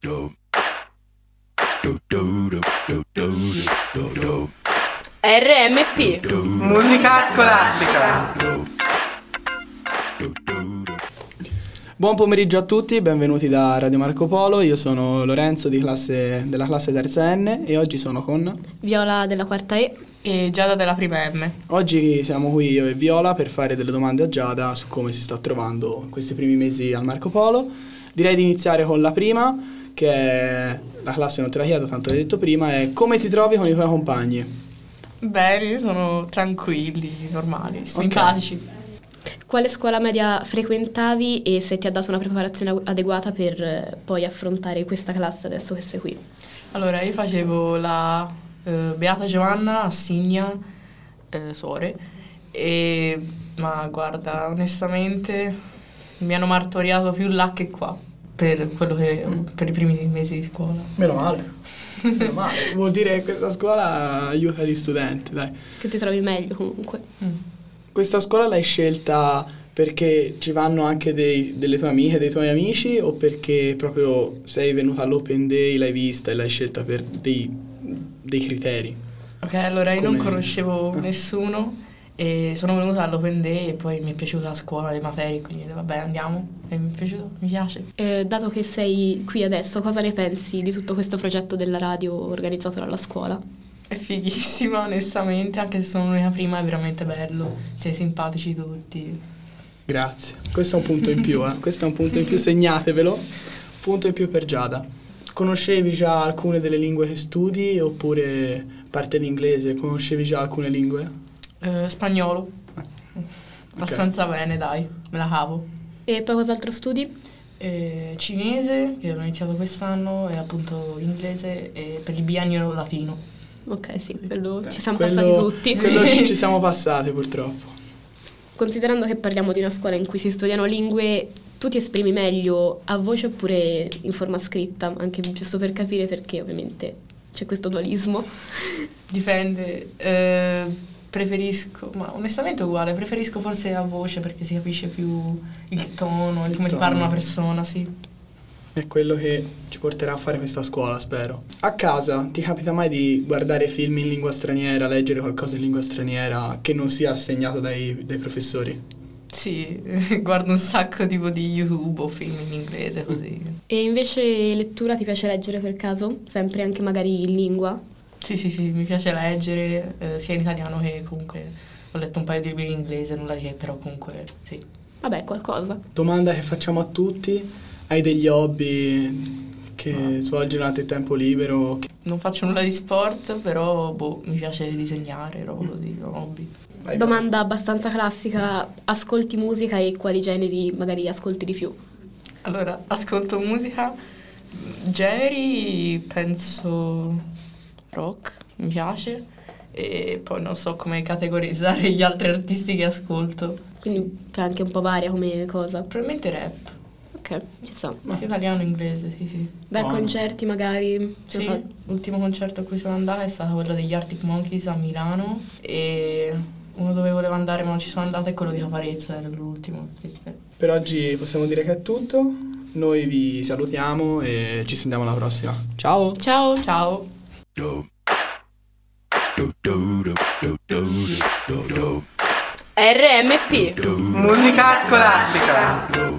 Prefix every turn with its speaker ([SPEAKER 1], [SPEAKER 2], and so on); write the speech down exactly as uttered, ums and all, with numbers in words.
[SPEAKER 1] R M P
[SPEAKER 2] Musica scolastica.
[SPEAKER 3] Buon pomeriggio a tutti, benvenuti da Radio Marco Polo. Io sono Lorenzo di classe, della classe terza N e oggi sono con
[SPEAKER 1] Viola della quarta E
[SPEAKER 4] e Giada della prima M.
[SPEAKER 3] Oggi siamo qui io e Viola per fare delle domande a Giada su come si sta trovando in questi primi mesi al Marco Polo. Direi di iniziare con la prima, che è la classe non te la chiedo, tanto l'hai detto prima, è come ti trovi con i tuoi compagni?
[SPEAKER 4] Bene, sono tranquilli, normali, simpatici.
[SPEAKER 1] Quale scuola media frequentavi e se ti ha dato una preparazione adeguata per eh, poi affrontare questa classe adesso che sei qui?
[SPEAKER 4] Allora, io facevo la eh, Beata Giovanna a Signa, eh, Suore, e ma guarda, onestamente mi hanno martoriato più là che qua per quello che per i primi mesi di scuola.
[SPEAKER 3] Meno male. Meno male. Vuol dire che questa scuola aiuta gli studenti, dai.
[SPEAKER 1] Che ti trovi meglio comunque.
[SPEAKER 4] Mm.
[SPEAKER 3] Questa scuola l'hai scelta perché ci vanno anche dei, delle tue amiche, dei tuoi amici, o perché proprio sei venuta all'Open Day, l'hai vista e l'hai scelta per dei, dei criteri?
[SPEAKER 4] Ok, allora io
[SPEAKER 3] Come-
[SPEAKER 4] non conoscevo
[SPEAKER 3] Ah.
[SPEAKER 4] nessuno e sono venuta all'Open Day e poi mi è piaciuta la scuola, le materie, quindi ho detto, vabbè, andiamo, e mi è piaciuto, mi piace.
[SPEAKER 1] Eh, dato che sei qui adesso, cosa ne pensi di tutto questo progetto della radio organizzato dalla scuola?
[SPEAKER 4] È fighissima, onestamente, anche se sono l'unica prima, è veramente bello. Sei simpatici tutti.
[SPEAKER 3] Grazie. Questo è un punto in più, eh. Questo è un punto in più, segnatevelo. Punto in più per Giada. Conoscevi già alcune delle lingue che studi, oppure, a parte l'inglese, conoscevi già alcune lingue?
[SPEAKER 4] Eh, spagnolo.
[SPEAKER 3] Ah,
[SPEAKER 4] Abbastanza bene, dai, me la cavo.
[SPEAKER 1] E poi cos'altro studi?
[SPEAKER 4] Eh, cinese, che ho iniziato quest'anno, e appunto inglese, e per il biennio latino.
[SPEAKER 1] Ok, sì, quello
[SPEAKER 3] Eh,
[SPEAKER 1] ci siamo
[SPEAKER 3] quello-
[SPEAKER 1] passati tutti.
[SPEAKER 3] Quello ci, ci siamo passati, purtroppo.
[SPEAKER 1] Considerando che parliamo di una scuola in cui si studiano lingue, tu ti esprimi meglio a voce oppure in forma scritta? Anche giusto per capire perché ovviamente c'è questo dualismo.
[SPEAKER 4] Dipende. eh, preferisco, ma onestamente è uguale, preferisco forse a voce perché si capisce più il tono, di come ti
[SPEAKER 3] tono.
[SPEAKER 4] parla una persona, sì.
[SPEAKER 3] È quello che ci porterà a fare questa scuola, spero. A casa ti capita mai di guardare film in lingua straniera, leggere qualcosa in lingua straniera che non sia assegnato dai, dai professori?
[SPEAKER 4] Sì, guardo un sacco tipo di YouTube o film in inglese così.
[SPEAKER 1] E invece lettura ti piace leggere per caso? Sempre anche magari in lingua?
[SPEAKER 4] Sì, sì, sì, mi piace leggere, eh, sia in italiano che comunque ho letto un paio di libri in inglese, nulla di che, però comunque sì.
[SPEAKER 1] Vabbè, qualcosa.
[SPEAKER 3] Domanda che facciamo a tutti: hai degli hobby che
[SPEAKER 4] No.
[SPEAKER 3] svolgi durante il tempo libero? Che-
[SPEAKER 4] Non faccio nulla di sport, però boh, mi piace disegnare, roba così, ho hobby.
[SPEAKER 3] Vai,
[SPEAKER 1] Domanda abbastanza classica, ascolti musica e quali generi magari ascolti di più?
[SPEAKER 4] Allora, ascolto musica, generi, penso rock, mi piace, e poi non so come categorizzare gli altri artisti che ascolto.
[SPEAKER 1] Quindi c'è anche un po' varia come cosa.
[SPEAKER 4] Probabilmente rap,
[SPEAKER 1] Ok, ci sta.
[SPEAKER 4] sia italiano che inglese, sì, sì.
[SPEAKER 1] Beh,
[SPEAKER 3] Buono.
[SPEAKER 1] concerti magari, non
[SPEAKER 4] Sì,
[SPEAKER 1] so.
[SPEAKER 4] l'ultimo concerto a cui sono andata è stato quello degli Arctic Monkeys a Milano, e uno dove volevo andare ma non ci sono andata è quello di Caparezza, era l'ultimo, triste.
[SPEAKER 3] Per oggi possiamo dire che è tutto. Noi vi salutiamo e ci sentiamo alla prossima. Ciao!
[SPEAKER 1] Ciao!
[SPEAKER 4] Ciao!
[SPEAKER 1] R M P
[SPEAKER 2] Musica scolastica.